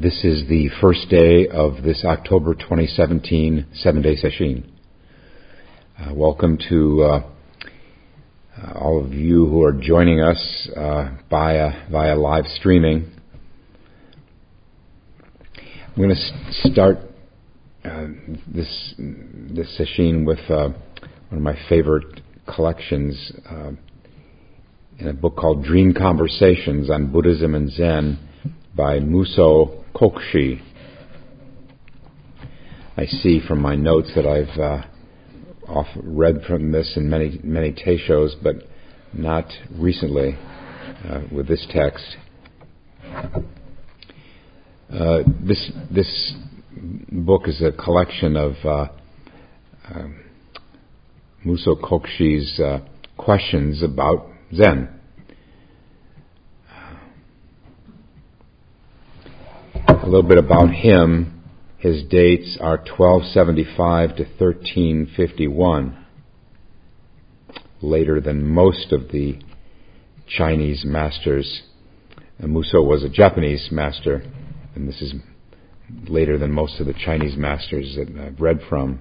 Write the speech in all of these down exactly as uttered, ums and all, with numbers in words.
This is the first day of this October twenty seventeen seven-day session. Uh, welcome to uh, uh, all of you who are joining us uh, via, via live streaming. I'm going to s- start uh, this this session with uh, one of my favorite collections uh, in a book called Dream Conversations on Buddhism and Zen by Muso Kokshi. I see from my notes that I've uh, off read from this in many many teishos, but not recently uh, with this text. Uh, this this book is a collection of uh, uh, Muso Kokshi's uh, questions about Zen. A little bit about him. His dates are twelve seventy-five to thirteen fifty-one, later than most of the Chinese masters. And Muso was a Japanese master, and this is later than most of the Chinese masters that I've read from.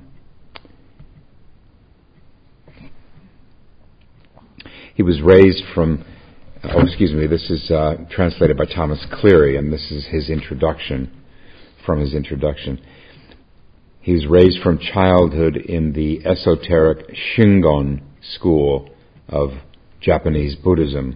He was raised from Oh, excuse me, this is uh, translated by Thomas Cleary, and this is his introduction, from his introduction. He was raised from childhood in the esoteric Shingon school of Japanese Buddhism.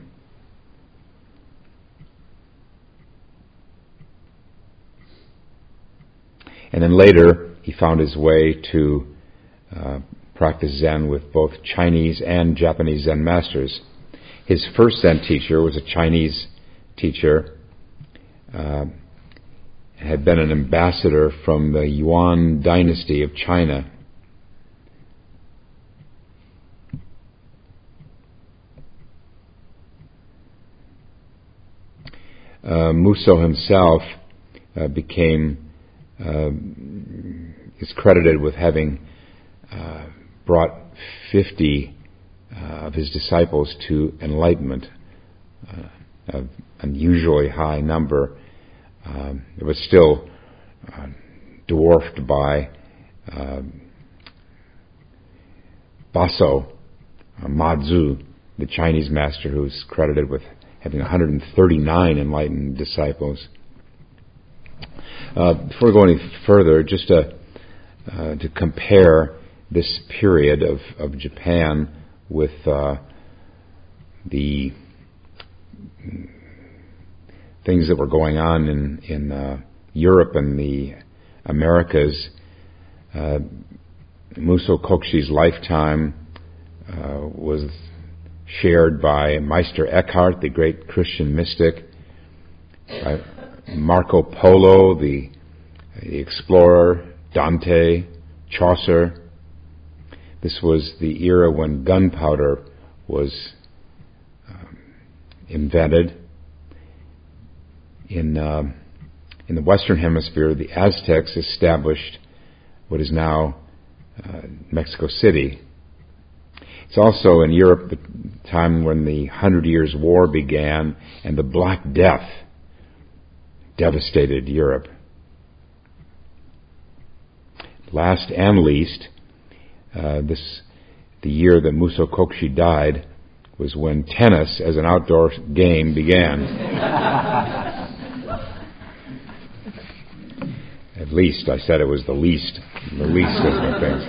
And then later, he found his way to uh, practice Zen with both Chinese and Japanese Zen masters. His first Zen teacher was a Chinese teacher, uh, had been an ambassador from the Yuan dynasty of China. Uh, Muso himself uh, became, uh, is credited with having uh, brought fifty Uh, of his disciples to enlightenment, uh, an unusually high number. Um, it was still uh, dwarfed by uh, Baso uh, Mazu, the Chinese master, who's credited with having one hundred thirty-nine enlightened disciples. Uh, before we go any further, just to, uh, to compare this period of, of Japan with uh, the things that were going on in, in uh, Europe and the Americas. Uh, Muso Kokshi's lifetime uh, was shared by Meister Eckhart, the great Christian mystic, by Marco Polo, the, the explorer, Dante, Chaucer. This was the era when gunpowder was um, invented. In uh, in the Western Hemisphere, the Aztecs established what is now uh, Mexico City. It's also in Europe the time when the Hundred Years' War began and the Black Death devastated Europe. Last and least, Uh, this, the year that Muso Kokshi died was when tennis as an outdoor game began. At least, I said it was the least, the least of the things.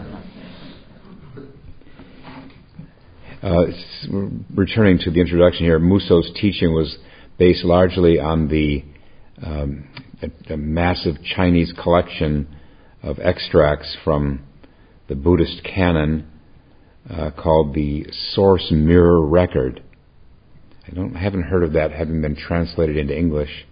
Uh, returning to the introduction here, Muso's teaching was based largely on the um, a, a massive Chinese collection of extracts from the Buddhist canon uh, called the Source Mirror Record. I don't I haven't heard of that having been translated into English.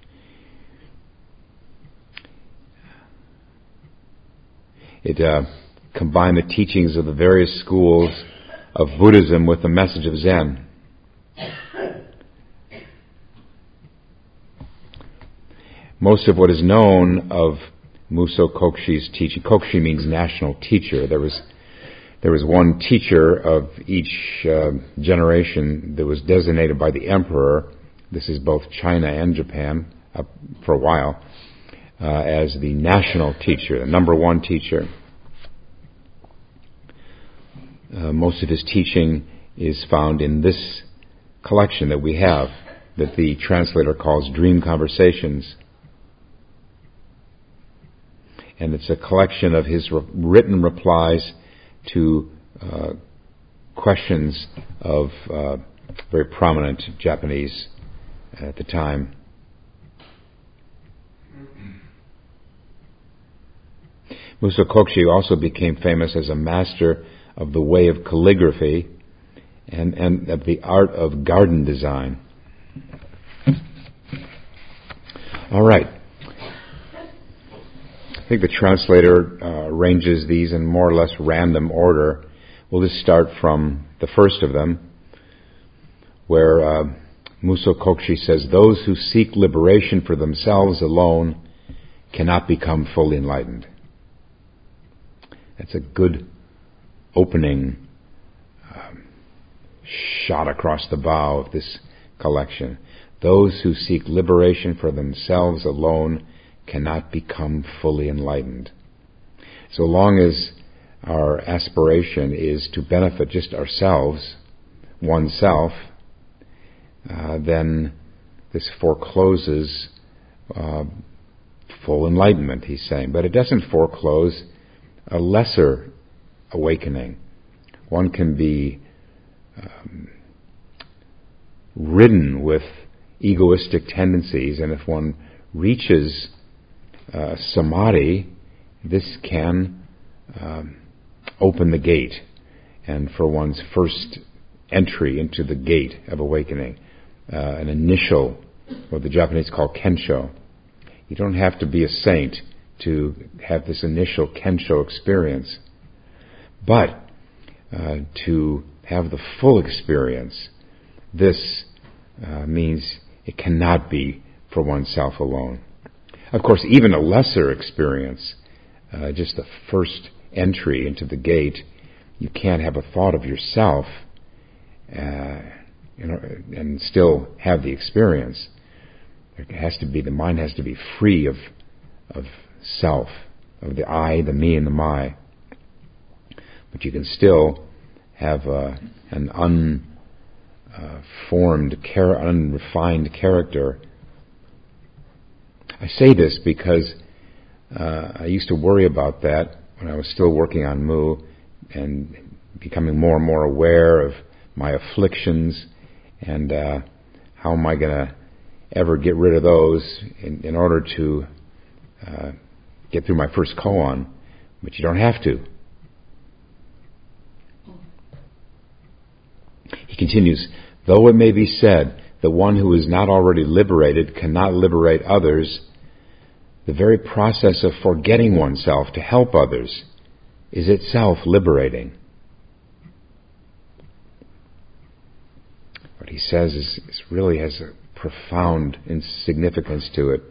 It uh, combined the teachings of the various schools of Buddhism with the message of Zen. Most of what is known of Muso Kokshi's teaching. Kokshi means national teacher. There was there was one teacher of each uh, generation that was designated by the emperor. This is both China and Japan uh, for a while. uh, as the national teacher, the number one teacher. Uh, most of his teaching is found in this collection that we have, that the translator calls Dream Conversations. And it's a collection of his re- written replies to uh, questions of uh, very prominent Japanese at the time. Muso Kokushi also became famous as a master of the way of calligraphy and, and of the art of garden design. All right. I think the translator uh, arranges these in more or less random order. We'll just start from the first of them, where uh, Muso Kokushi says, "Those who seek liberation for themselves alone cannot become fully enlightened." That's a good opening um, shot across the bow of this collection. Those who seek liberation for themselves alone cannot become fully enlightened. So long as our aspiration is to benefit just ourselves, oneself, uh, then this forecloses uh, full enlightenment, he's saying. But it doesn't foreclose a lesser awakening. One can be um, ridden with egoistic tendencies, and if one reaches uh, samadhi, this can um, open the gate, and for one's first entry into the gate of awakening, uh, an initial, what the Japanese call kensho. You don't have to be a saint to have this initial kensho experience, but uh, to have the full experience, this uh, means it cannot be for oneself alone. Of course, even a lesser experience, uh, just the first entry into the gate, you can't have a thought of yourself uh, you know, and still have the experience. There has to be, the mind has to be free of of self, of the I, the me, and the my. But you can still have uh, an unformed, uh, char- unrefined character. I say this because uh, I used to worry about that when I was still working on Mu and becoming more and more aware of my afflictions and uh, how am I going to ever get rid of those in, in order to uh, get through my first koan. But you don't have to. He continues, though it may be said that one who is not already liberated cannot liberate others, the very process of forgetting oneself to help others is itself liberating. What he says is, is really has a profound significance to it.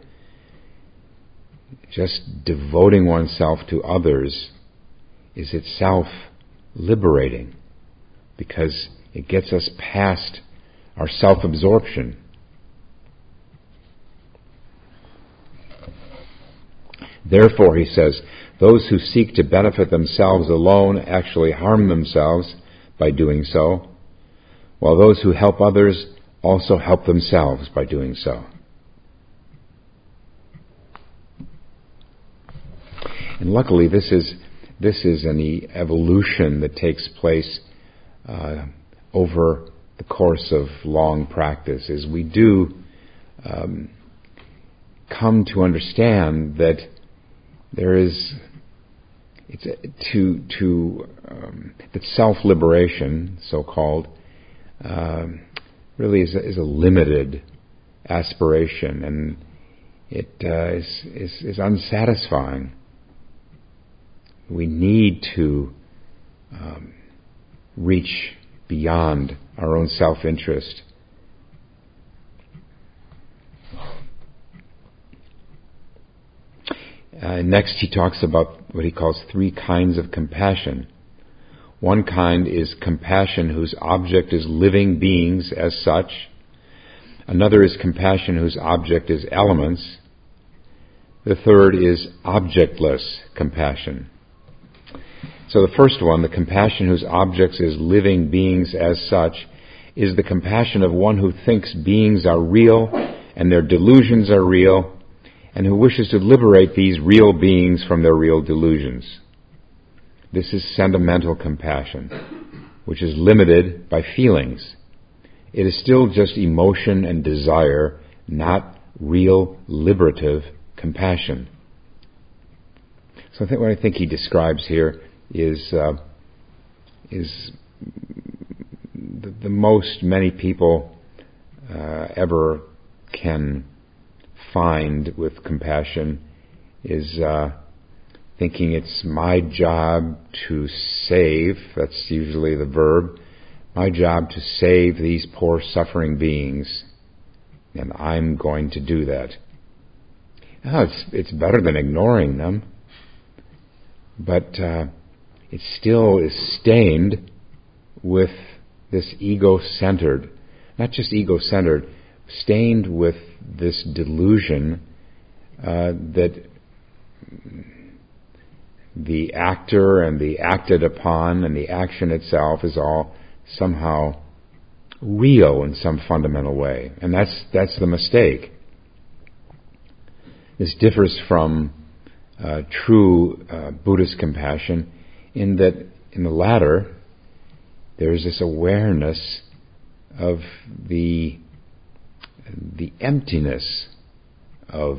Just devoting oneself to others is itself liberating, because it gets us past our self-absorption. Therefore, he says, those who seek to benefit themselves alone actually harm themselves by doing so, while those who help others also help themselves by doing so. And luckily, this is this is an evolution that takes place uh, over the course of long practice. As we do um, come to understand that there is it's a, to to um, that self-liberation, so-called, uh, really is a, is a limited aspiration, and it uh, is, is is unsatisfying. We need to um, reach beyond our own self-interest. Uh, next, he talks about what he calls three kinds of compassion. One kind is compassion whose object is living beings as such. Another is compassion whose object is elements. The third is objectless compassion. So the first one, the compassion whose objects is living beings as such, is the compassion of one who thinks beings are real and their delusions are real, and who wishes to liberate these real beings from their real delusions. This is sentimental compassion, which is limited by feelings. It is still just emotion and desire, not real liberative compassion. So I think what I think he describes here is uh, is the, the most many people uh, ever can find with compassion is uh, thinking it's my job to save, that's usually the verb, my job to save these poor suffering beings, and I'm going to do that. Now, it's, it's better than ignoring them, but uh, it still is stained with this ego-centered, not just ego-centered, stained with this delusion uh, that the actor and the acted upon and the action itself is all somehow real in some fundamental way. And that's that's the mistake. This differs from uh, true uh, Buddhist compassion in that in the latter there's this awareness of the the emptiness of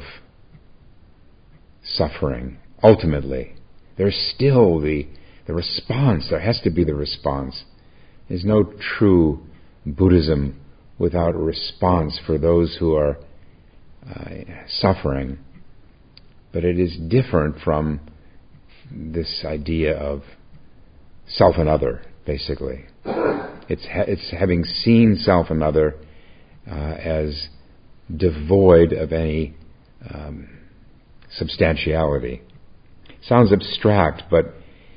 suffering. Ultimately, there's still the the response. There has to be the response. There's no true Buddhism without a response for those who are uh, suffering. But it is different from this idea of self and other, basically. It's ha- it's having seen self and other uh, as devoid of any um, substantiality. Sounds abstract, but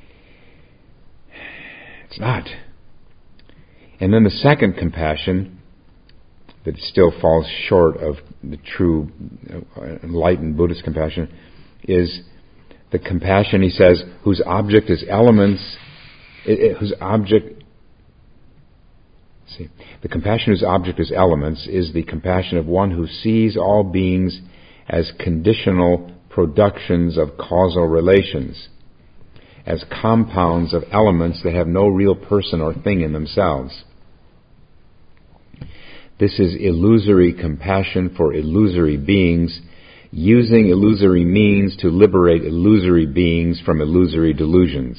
it's not. And then the second compassion, that still falls short of the true enlightened Buddhist compassion, is the compassion, he says, whose object is elements, whose object, see, the compassion whose object is elements is the compassion of one who sees all beings as conditional productions of causal relations, as compounds of elements that have no real person or thing in themselves. This is illusory compassion for illusory beings, using illusory means to liberate illusory beings from illusory delusions.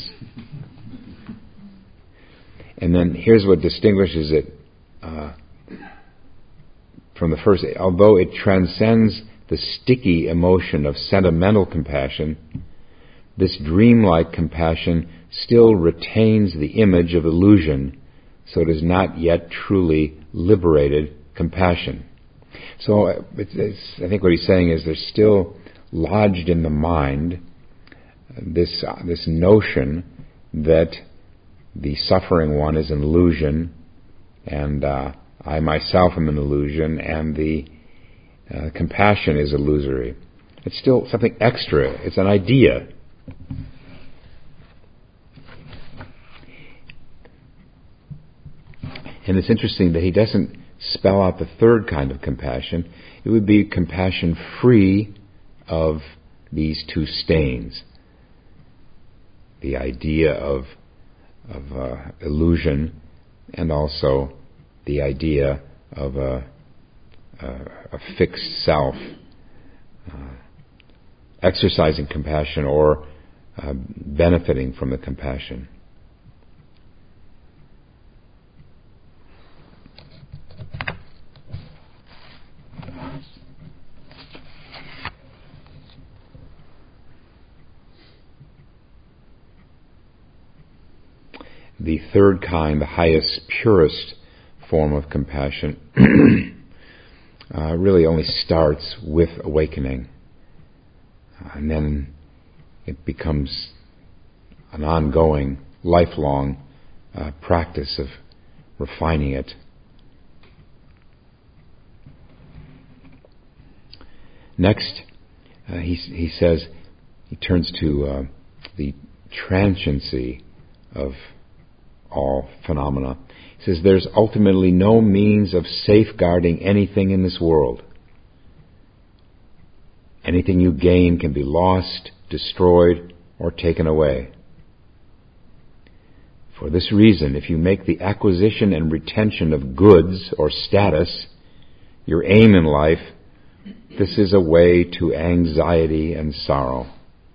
And then here's what distinguishes it uh, from the first. Although it transcends the sticky emotion of sentimental compassion, this dreamlike compassion still retains the image of illusion, so it is not yet truly liberated compassion. So it's, it's, I think what he's saying is there's still lodged in the mind this uh, this notion that the suffering one is an illusion, and uh, I myself am an illusion, and the uh, compassion is illusory. It's still something extra. It's an idea. And it's interesting that he doesn't spell out the third kind of compassion. It would be compassion free of these two stains. The idea of of uh, illusion, and also the idea of a, a, a fixed self. Uh, exercising compassion or uh, benefiting from the compassion. The third kind, the highest, purest form of compassion, uh, really only starts with awakening. Uh, and then it becomes an ongoing, lifelong uh, practice of refining it. Next, uh, he, he says, he turns to uh, the transiency of all phenomena. He says, there's ultimately no means of safeguarding anything in this world. Anything you gain can be lost, destroyed, or taken away. For this reason, if you make the acquisition and retention of goods or status your aim in life, this is a way to anxiety and sorrow.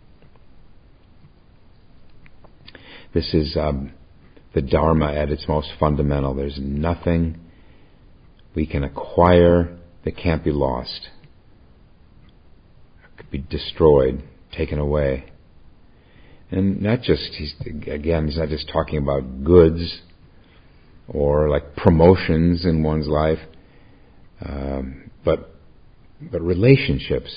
This is um, the Dharma at its most fundamental. There's nothing we can acquire that can't be lost. It could be destroyed, taken away. And not just, he's, again, he's not just talking about goods or like promotions in one's life, um, but but relationships.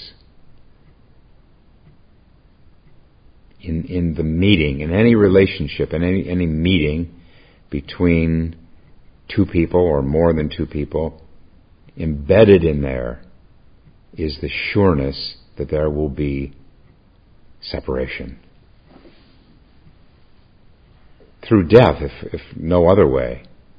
In in the meeting, in any relationship, in any any meeting between two people or more than two people, embedded in there is the sureness that there will be separation. Through death, if, if no other way.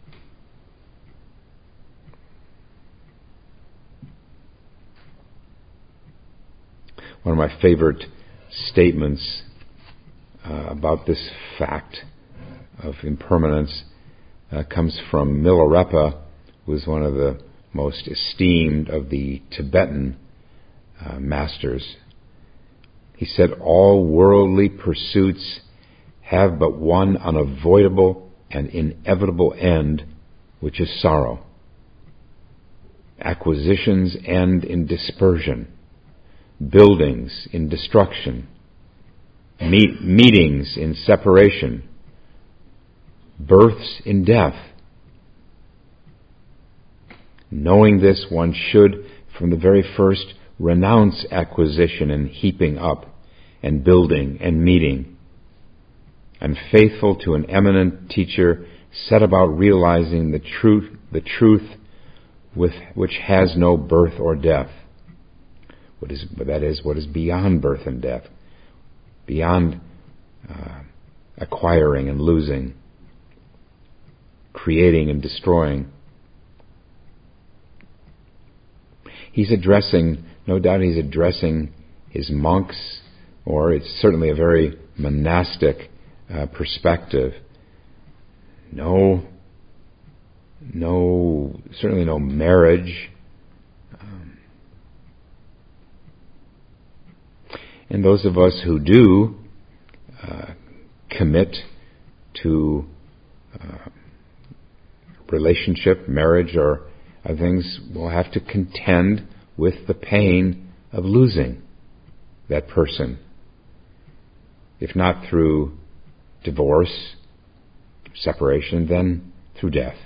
One of my favorite statements uh, about this fact of impermanence uh, comes from Milarepa, who was one of the most esteemed of the Tibetan uh, masters. He said, all worldly pursuits have but one unavoidable and inevitable end, which is sorrow. Acquisitions end in dispersion, buildings in destruction, meet, meetings in separation, births in death. Knowing this, one should, from the very first, renounce acquisition and heaping up, and building and meeting, and faithful to an eminent teacher, set about realizing the truth, the truth with which has no birth or death. What is that is what is beyond birth and death, beyond uh, acquiring and losing, creating and destroying. He's addressing, no doubt, he's addressing his monks, or it's certainly a very monastic Uh, perspective. No, no, certainly no marriage. Um, and those of us who do uh, commit to uh, relationship, marriage, or other things, will have to contend with the pain of losing that person. If not through divorce, separation, then through death.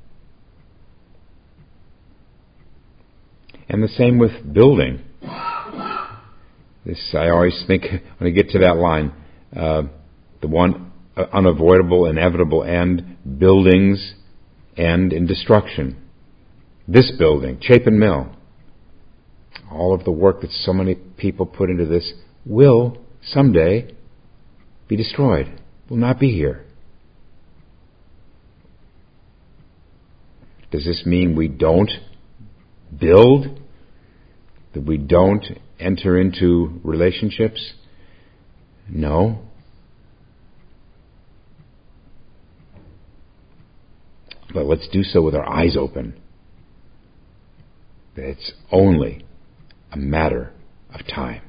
And the same with building. This, I always think, when I get to that line, uh, the one uh, unavoidable, inevitable end, buildings end in destruction. This building, Chapin Mill, all of the work that so many people put into this will someday be destroyed. Will not be here. Does this mean we don't build? That we don't enter into relationships? No. But let's do so with our eyes open. That it's only a matter of time.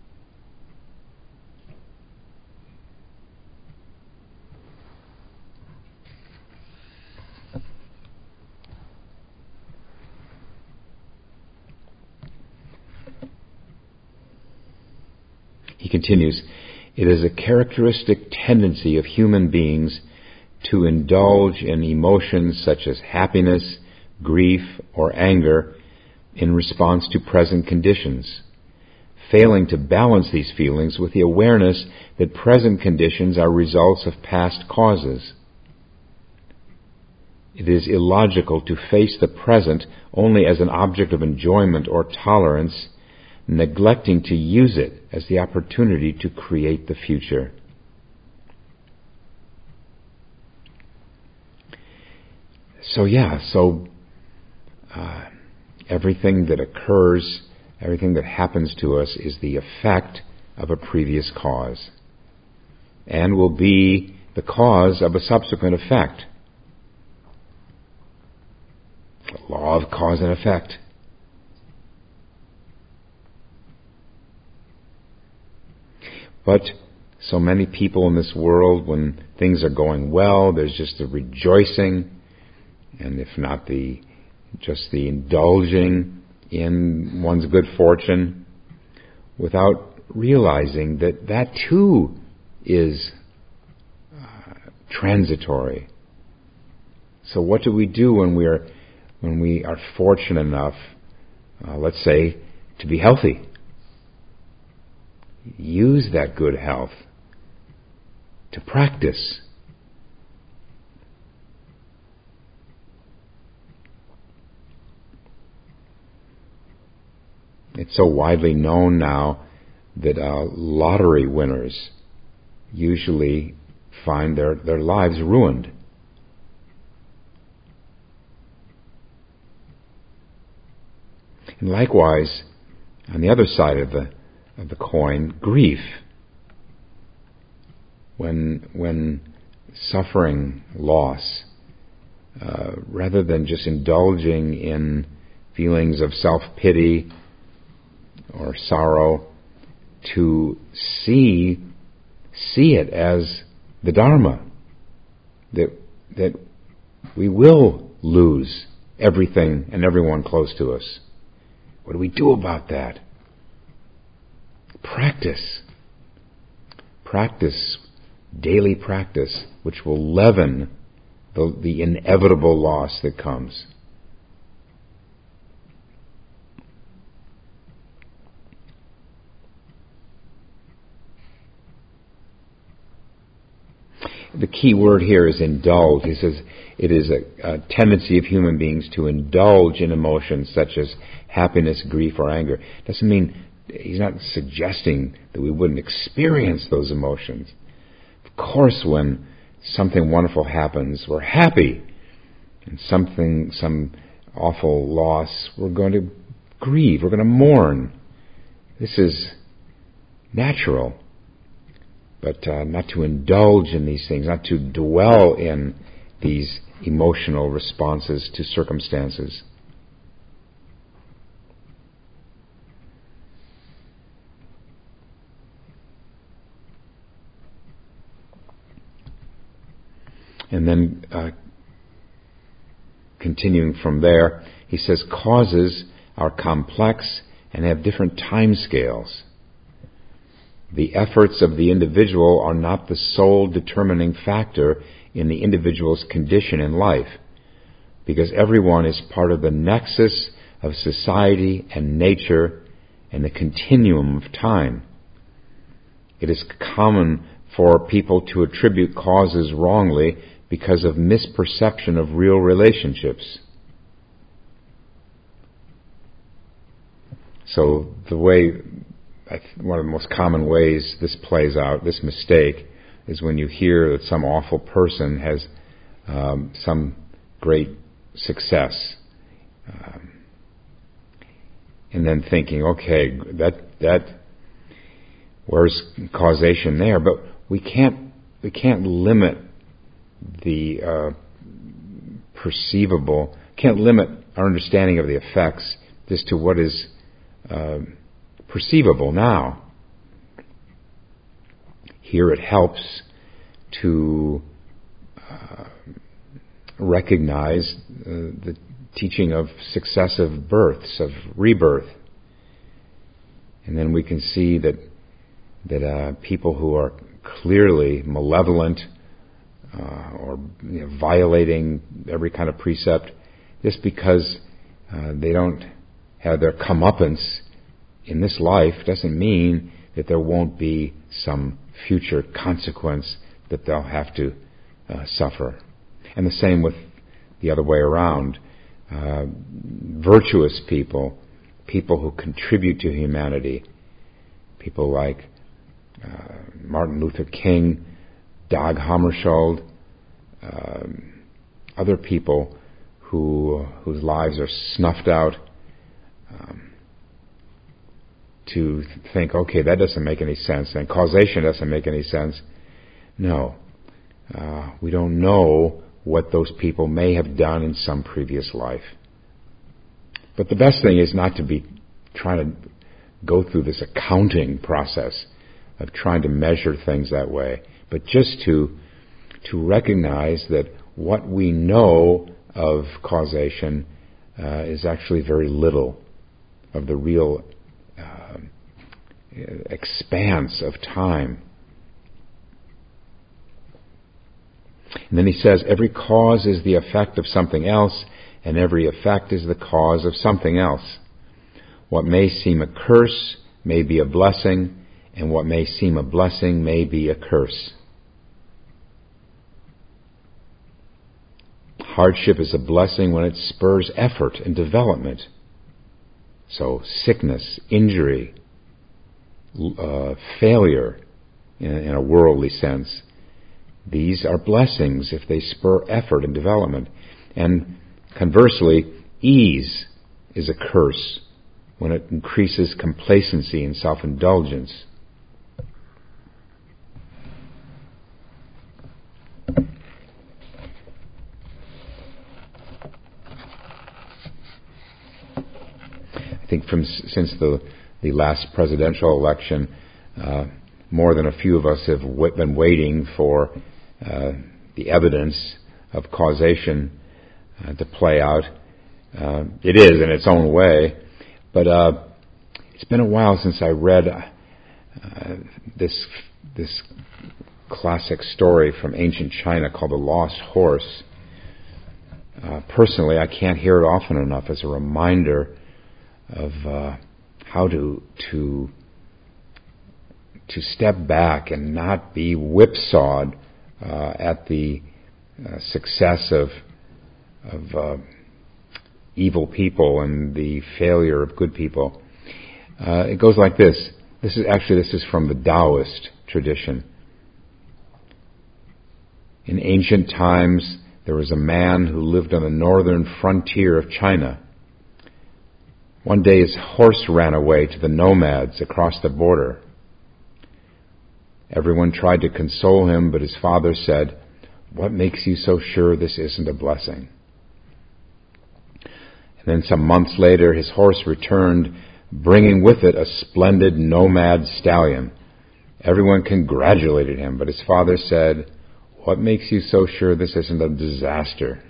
He continues, it is a characteristic tendency of human beings to indulge in emotions such as happiness, grief, or anger in response to present conditions, failing to balance these feelings with the awareness that present conditions are results of past causes. It is illogical to face the present only as an object of enjoyment or tolerance, neglecting to use it as the opportunity to create the future. So yeah, so uh, everything that occurs, everything that happens to us is the effect of a previous cause, and will be the cause of a subsequent effect. The law of cause and effect. But so many people in this world, when things are going well, there's just a rejoicing, and if not the just the indulging in one's good fortune, without realizing that that too is uh, transitory. So what do we do when we are when we are fortunate enough, uh, let's say, to be healthy? Use that good health to practice. It's so widely known now that uh, lottery winners usually find their, their lives ruined. And likewise, on the other side of the of the coin, grief. When when suffering loss, uh, rather than just indulging in feelings of self-pity or sorrow, to see see it as the Dharma, that that we will lose everything and everyone close to us. What do we do about that? Practice. Practice, daily practice, which will leaven the, the inevitable loss that comes. The key word here is indulge. He says it is a, a tendency of human beings to indulge in emotions such as happiness, grief, or anger. Doesn't mean, he's not suggesting that we wouldn't experience those emotions. Of course, when something wonderful happens, we're happy. And something, some awful loss, we're going to grieve, we're going to mourn. This is natural. But uh, not to indulge in these things, not to dwell in these emotional responses to circumstances. And then, uh, continuing from there, he says, causes are complex and have different time scales. The efforts of the individual are not the sole determining factor in the individual's condition in life, because everyone is part of the nexus of society and nature and the continuum of time. It is common for people to attribute causes wrongly because of misperception of real relationships. So the way one of the most common ways this plays out, this mistake, is when you hear that some awful person has um, some great success, um, and then thinking, okay, that that where's causation there? But we can't we can't limit the uh, perceivable, can't limit our understanding of the effects just to what is Uh, perceivable now. Here it helps to uh, recognize uh, the teaching of successive births, of rebirth. And then we can see that that uh, people who are clearly malevolent uh, or you know, violating every kind of precept, just because uh, they don't have their comeuppance in this life doesn't mean that there won't be some future consequence that they'll have to uh, suffer. And the same with the other way around. Uh, virtuous people people who contribute to humanity, people like uh, Martin Luther King, Dag Hammarskjöld, um, other people who whose lives are snuffed out, um, to think, okay, that doesn't make any sense, and causation doesn't make any sense. No. Uh, we don't know what those people may have done in some previous life. But the best thing is not to be trying to go through this accounting process of trying to measure things that way, but just to to recognize that what we know of causation uh, is actually very little of the real uh, expanse of time. And then he says, every cause is the effect of something else, and every effect is the cause of something else. What may seem a curse may be a blessing, and what may seem a blessing may be a curse. Hardship is a blessing when it spurs effort and development. So sickness, injury, uh, failure, in, in a worldly sense, these are blessings if they spur effort and development. And conversely, ease is a curse when it increases complacency and self-indulgence. I think from since the the last presidential election, uh, more than a few of us have w- been waiting for uh, the evidence of causation uh, to play out. Uh, it is in its own way, but uh, it's been a while since I read uh, this this classic story from ancient China called The Lost Horse. Uh, personally, I can't hear it often enough as a reminder of uh, how to to to step back and not be whipsawed uh, at the uh, success of of uh, evil people and the failure of good people. Uh, it goes like this. This is actually this is from the Taoist tradition. In ancient times, there was a man who lived on the northern frontier of China. One day his horse ran away to the nomads across the border. Everyone tried to console him, but his father said, "What makes you so sure this isn't a blessing?" And then some months later, his horse returned, bringing with it a splendid nomad stallion. Everyone congratulated him, but his father said, "What makes you so sure this isn't a disaster?"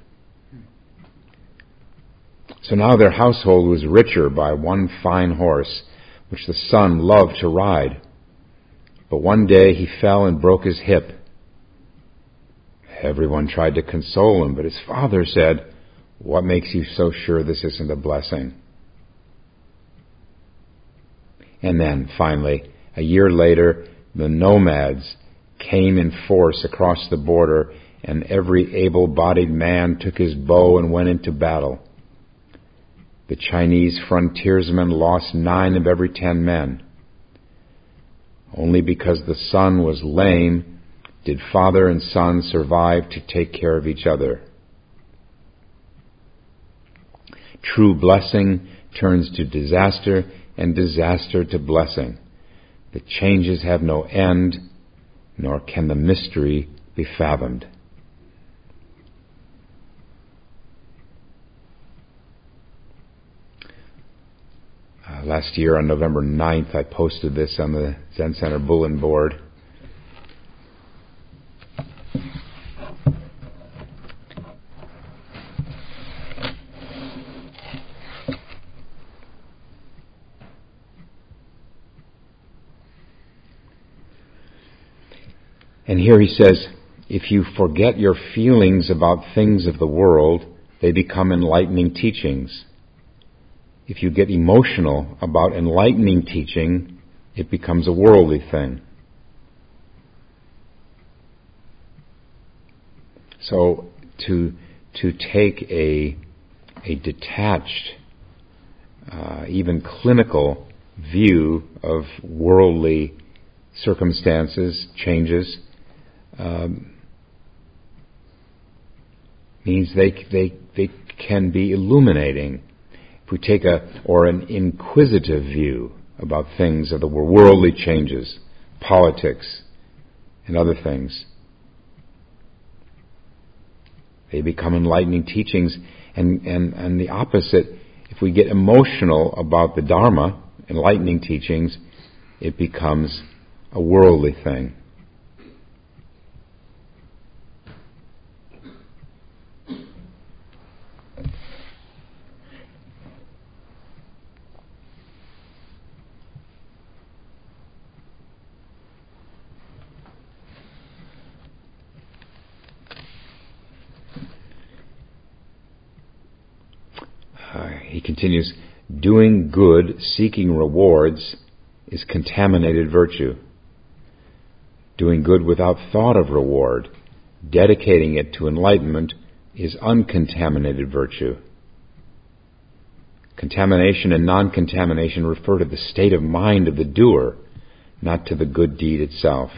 So now their household was richer by one fine horse, which the son loved to ride. But one day he fell and broke his hip. Everyone tried to console him, but his father said, "What makes you so sure this isn't a blessing?" And then, finally, a year later, the nomads came in force across the border, and every able-bodied man took his bow and went into battle. The Chinese frontiersmen lost nine of every ten men. Only because the son was lame did father and son survive to take care of each other. True blessing turns to disaster, and disaster to blessing. The changes have no end, nor can the mystery be fathomed. Uh, last year on November ninth, I posted this on the Zen Center bulletin board. And here he says, if you forget your feelings about things of the world, they become enlightening teachings. If you get emotional about enlightening teaching, it becomes a worldly thing. So to to take a a detached uh, even clinical view of worldly circumstances, changes, um, means they they they can be illuminating. If we take a or an inquisitive view about things of the world, worldly changes, politics, and other things, they become enlightening teachings. And, and, and the opposite, if we get emotional about the Dharma, enlightening teachings, it becomes a worldly thing. Uh, he continues, doing good, seeking rewards, is contaminated virtue. Doing good without thought of reward, dedicating it to enlightenment, is uncontaminated virtue. Contamination and non-contamination refer to the state of mind of the doer, not to the good deed itself.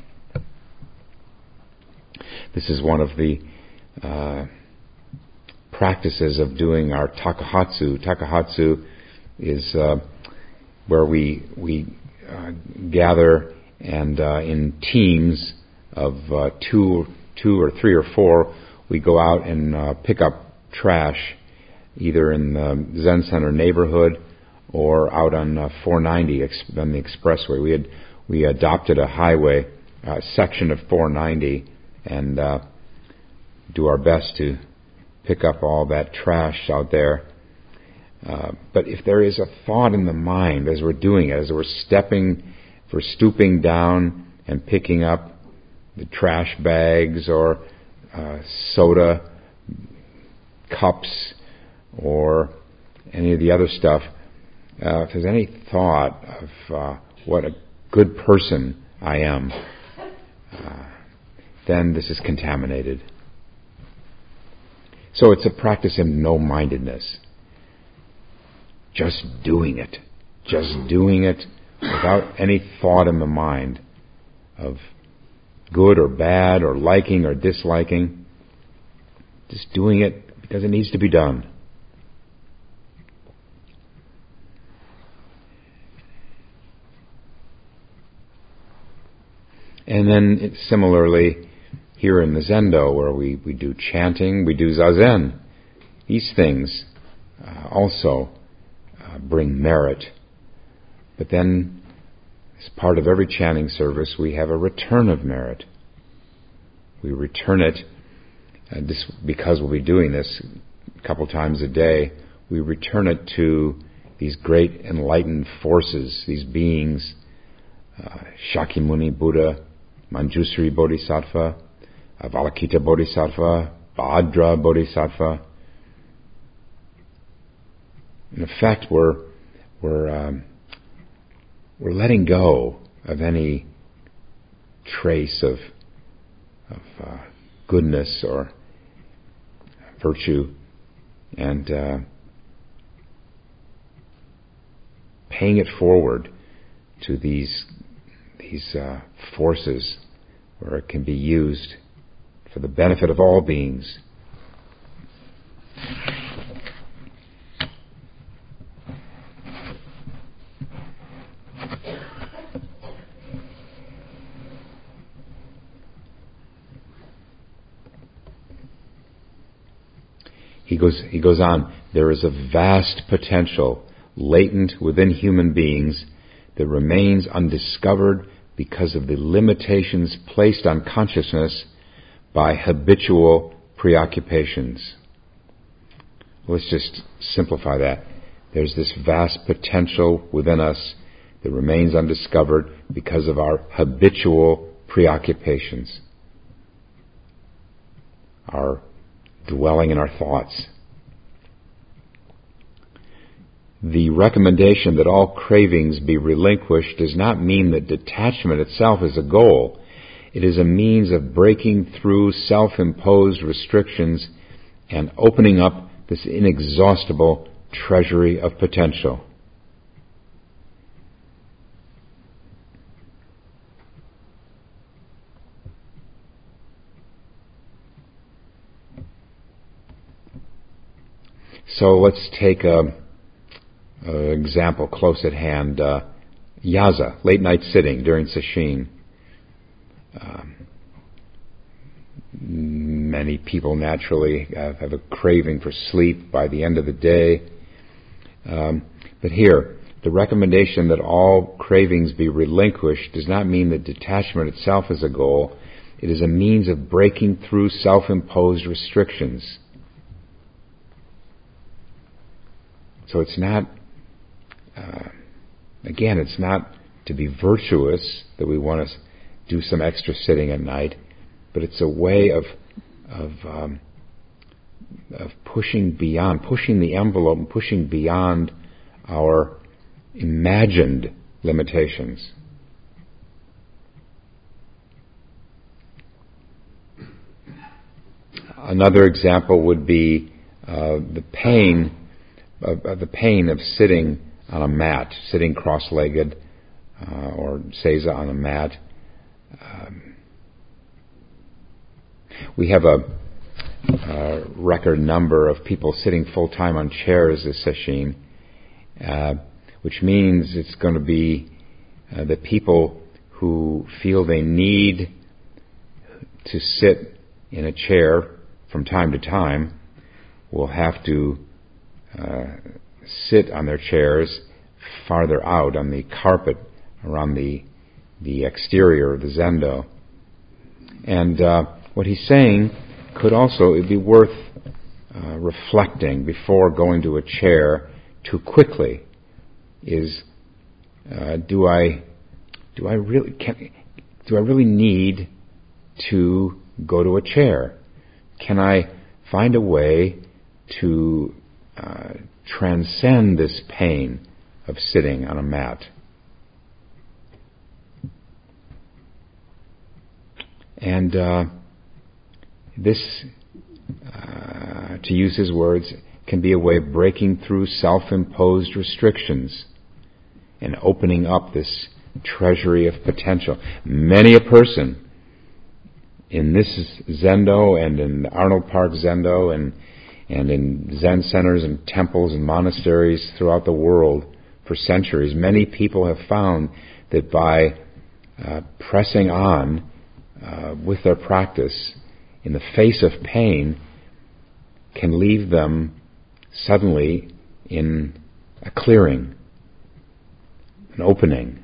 This is one of the uh, practices of doing our takahatsu. Takahatsu is uh, where we we uh, gather and uh, in teams of uh, two, two or three or four, we go out and uh, pick up trash, either in the Zen Center neighborhood or out on uh, four ninety on the expressway. We had we adopted a highway uh, section of four ninety and uh, do our best to pick up all that trash out there. Uh, but if there is a thought in the mind as we're doing it, as we're stepping, if we're stooping down and picking up the trash bags or uh, soda cups or any of the other stuff, uh, if there's any thought of uh, what a good person I am, uh, then this is contaminated. So it's a practice in no-mindedness. Just doing it. Just doing it without any thought in the mind of good or bad or liking or disliking. Just doing it because it needs to be done. And then it, similarly, here in the Zendo, where we, we do chanting, we do zazen, these things uh, also uh, bring merit. But then, as part of every chanting service, we have a return of merit. We return it, uh, this, because we'll be doing this a couple times a day, we return it to these great enlightened forces, these beings, uh, Shakyamuni Buddha, Manjusri Bodhisattva, Avalokita Bodhisattva, Bhadra Bodhisattva. In effect, we're we're um, we're letting go of any trace of of uh, goodness or virtue, and uh, paying it forward to these these uh, forces where it can be used for the benefit of all beings. He goes, he goes on, there is a vast potential latent within human beings that remains undiscovered because of the limitations placed on consciousness by habitual preoccupations. Let's just simplify that. There's this vast potential within us that remains undiscovered because of our habitual preoccupations, our dwelling in our thoughts. The recommendation that all cravings be relinquished does not mean that detachment itself is a goal. It is a means of breaking through self-imposed restrictions and opening up this inexhaustible treasury of potential. So let's take an example close at hand. Uh, Yaza, late night sitting during sesshin. Um, many people naturally uh, have a craving for sleep by the end of the day. Um, but here, the recommendation that all cravings be relinquished does not mean that detachment itself is a goal. It is a means of breaking through self-imposed restrictions. So it's not, uh, again, it's not to be virtuous that we want to do some extra sitting at night, but it's a way of of um, of pushing beyond, pushing the envelope, and pushing beyond our imagined limitations. Another example would be uh, the pain. Of, of the pain of sitting on a mat, sitting cross-legged, uh, or seiza on a mat. Um, we have a, a record number of people sitting full-time on chairs this sesshin, uh, which means it's going to be uh, the people who feel they need to sit in a chair from time to time will have to Uh, sit on their chairs farther out on the carpet around the the exterior of the zendo. And uh, what he's saying could also it'd be worth uh, reflecting before going to a chair too quickly. Is uh, do I do I really can do I really need to go to a chair? Can I find a way to Uh, transcend this pain of sitting on a mat? And uh, this, uh, to use his words, can be a way of breaking through self-imposed restrictions and opening up this treasury of potential. Many a person in this zendo and in Arnold Park Zendo and and in Zen centers and temples and monasteries throughout the world for centuries, many people have found that by uh, pressing on uh, with their practice in the face of pain can leave them suddenly in a clearing, an opening.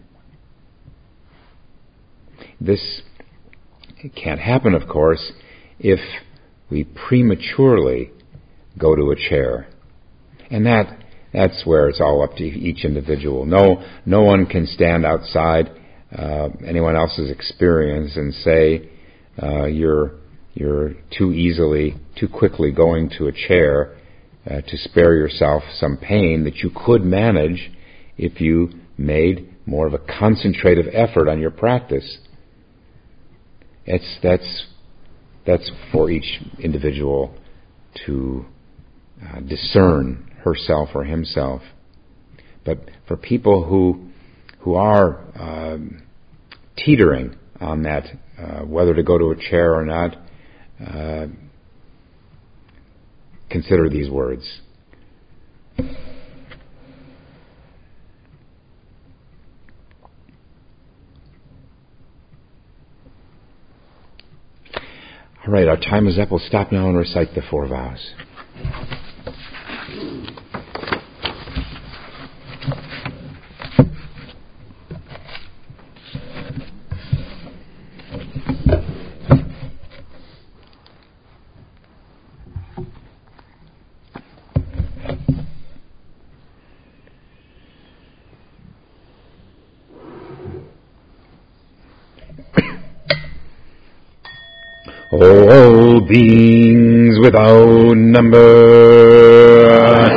This can't happen, of course, if we prematurely go to a chair. And that that's where it's all up to each individual. No no one can stand outside uh, anyone else's experience and say uh, you're you're too easily, too quickly going to a chair uh, to spare yourself some pain that you could manage if you made more of a concentrative effort on your practice. It's that's that's for each individual to Uh, discern herself or himself. But for people who who are um, teetering on that, uh, whether to go to a chair or not, uh, consider these words. All right, our time is up. We'll stop now and recite the four vows. All beings without number,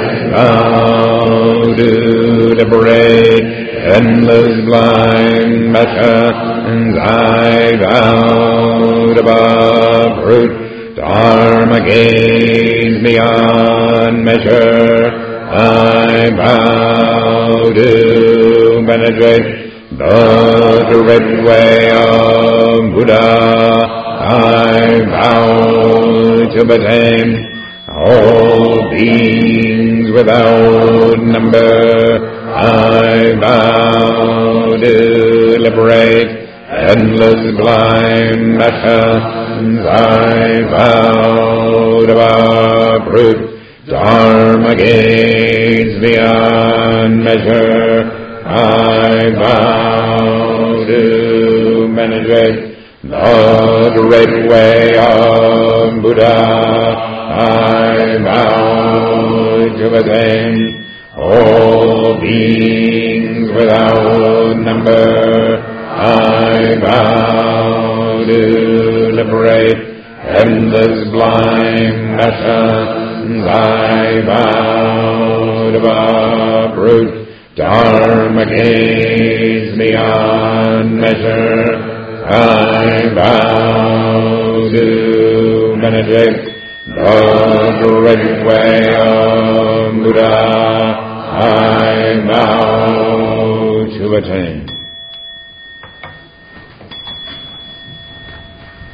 how to liberate endless blind passions, I vowed above root, dharma gains beyond measure, I vow to penetrate the direct way of Buddha. I vow to attain all beings without number. I vow to liberate endless blind passions. I vow to uproot Dharma gains beyond measure. I vow to penetrate the direct way of Buddha. I vow to attain all beings without number. I vow to liberate endless blind passions. I vow to uproot Dharma gains beyond measure. I vow to penetrate the direct way of Buddha. I vow to attain